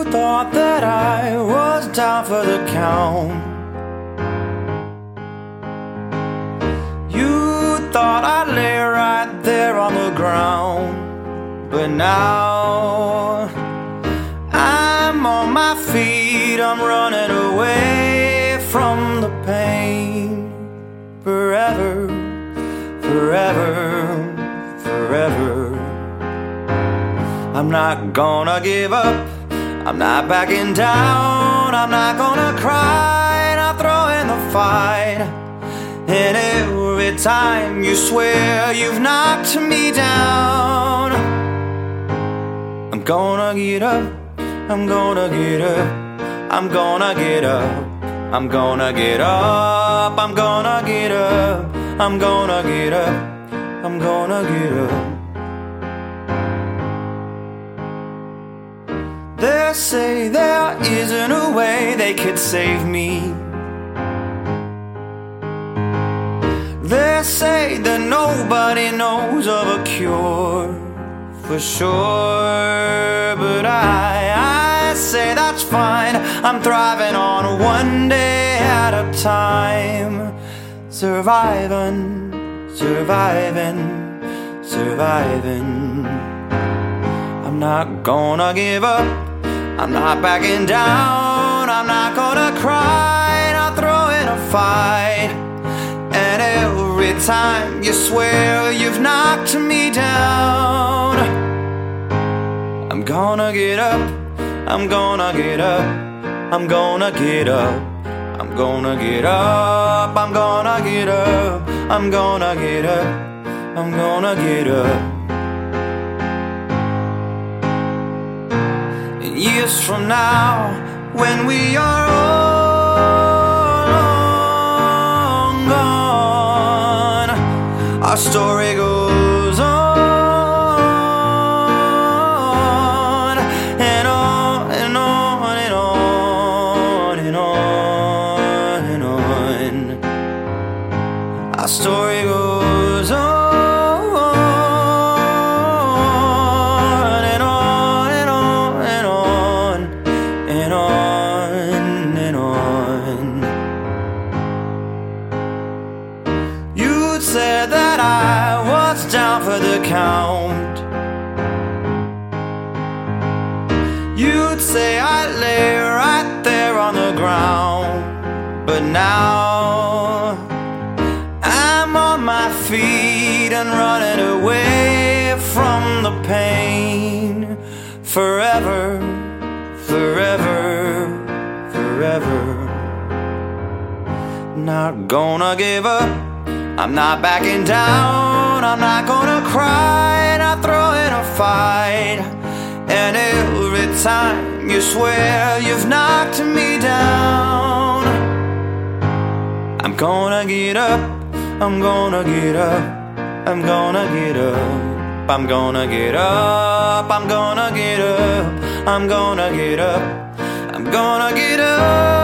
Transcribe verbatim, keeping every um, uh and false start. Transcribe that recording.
thought that I was down for the count. You thought I'd lay right there on the ground. But now I'm on my feet, I'm running away from the pain. Forever, forever, forever. I'm not gonna give up, I'm not backing down. I'm not gonna cry, not throw in the fight. And every time you swear you've knocked me down, I'm gonna get up, I'm gonna get up, I'm gonna get up, I'm gonna get up, I'm gonna get up, I'm gonna get up, I'm gonna get up. They say there isn't a way they could save me. They say that nobody knows of a cure for sure. But I, I say that's fine. I'm thriving on one day at a time. Surviving, surviving, surviving. I'm not gonna give up, I'm not backing down. I'm not gonna cry, not throw in a fight. And every time you swear you've knocked me down, I'm gonna get up, I'm gonna get up, I'm gonna get up, I'm gonna get up, I'm gonna get up, I'm gonna get up, I'm gonna get up. Years from now, when we are all long gone, our story goes on and on and on and on and on and on. Our story goes on. You said that I was down for the count. You'd say I'd lay right there on the ground. But now I'm on my feet and running away from the pain. Forever, forever, forever. Not gonna give up, I'm not backing down. I'm not gonna cry, not throw in a fight. And every time you swear you've knocked me down, I'm gonna get up, I'm gonna get up, I'm gonna get up, I'm gonna get up, I'm gonna get up, I'm gonna get up, I'm gonna get up.